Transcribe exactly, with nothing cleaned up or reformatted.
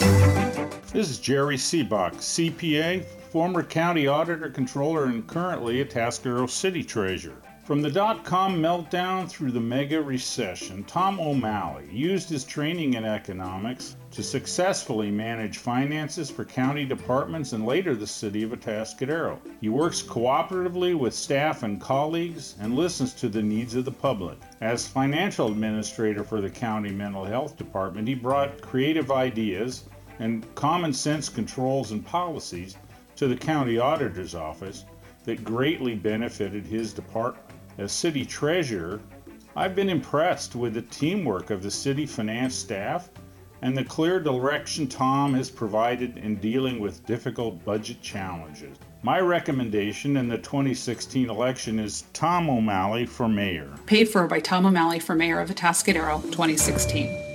This is Jerry Seebach, C P A, former county auditor, controller, and currently a Atascadero City Treasurer. From the dot-com meltdown through the mega recession, Tom O'Malley used his training in economics to successfully manage finances for county departments and later the city of Atascadero. He works cooperatively with staff and colleagues and listens to the needs of the public. As financial administrator for the county mental health department, he brought creative ideas and common sense controls and policies to the county auditor's office that greatly benefited his department. As city treasurer, I've been impressed with the teamwork of the city finance staff and the clear direction Tom has provided in dealing with difficult budget challenges. My recommendation in the twenty sixteen election is Tom O'Malley for mayor. Paid for by Tom O'Malley for mayor of Atascadero, twenty sixteen.